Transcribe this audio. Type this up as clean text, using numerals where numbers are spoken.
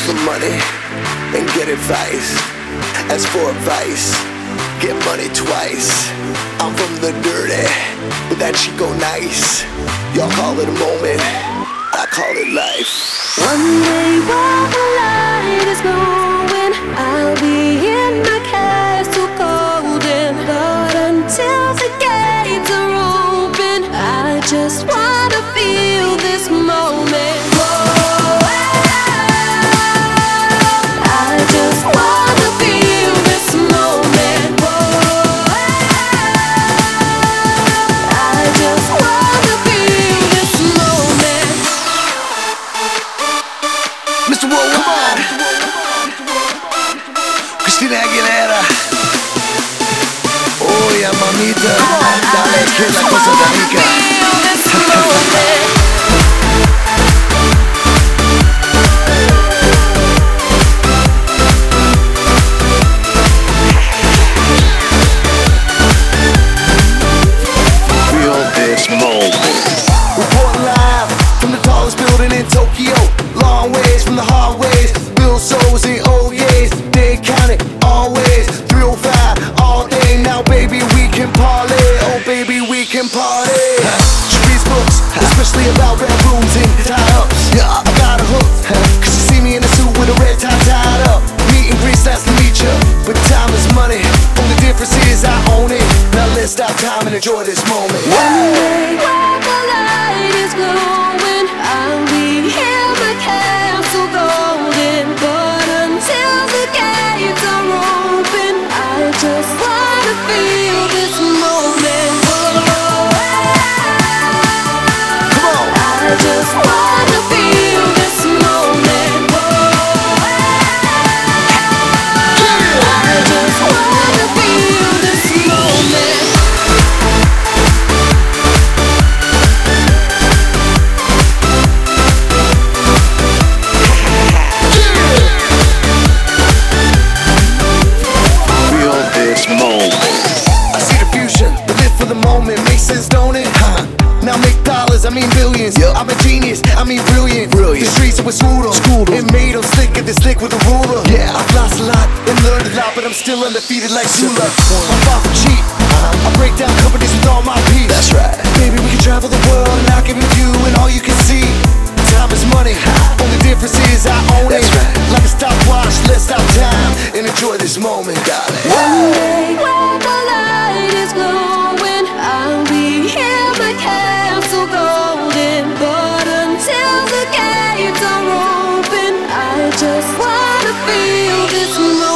for money and get advice. As for advice, get money twice. I'm from the dirty, but that shit go nice. Y'all call it a moment, I call it life. One day while the light is glowing, I'll be in my castle golden. But until the gates are open, I just wanna feel this moment. Whoa, I just wanna feel this moment. Whoa, I just wanna feel this moment. Mr. Worldwide, Christina Aguilera. Oye, mamita, dale que la cosa está rica. Feel this moment. Reporting live from the tallest building in Tokyo. Long ways from the hallways. Bill souls and oh yeahs. They count it always. 305 all day. Now baby we can parlay. Oh baby we can party. She reads books, especially about red rooms and tie-ups. Yeah, I got a hook. Cause she see me in a suit with a red tie tied up. Meet and greet, nice to meet ya. But time is money. Only difference is I own it. Now let's stop time and enjoy this moment. One day while the light is glowing, I'll be in my castle golden. But until the gates are open, I just wanna feel this moment. Whoa, Come on. I just wanna feel this moment. Whoa, I just wanna feel this moment. Feel this moment. I see the future, but live for the moment. Makes sense, don't it? Huh. Now make dollars, I mean billions. Yep. I'm a genius, I mean brilliant. The streets with schooled em. It made them slick at the slick with a ruler. Yeah, I've lost a lot and learned a lot, but I'm still undefeated like Zula. I'm far from cheap. I break down companies with all my peace. That's right. Baby, we can travel the world and I'll give it you and all you can see. Time is money. Only difference is I own it. Right. Like a stopwatch, let's stop time and enjoy this moment, darling. One day while the light is glowing, I'll be in my castle golden. But until the gates are open, I just wanna feel this moment.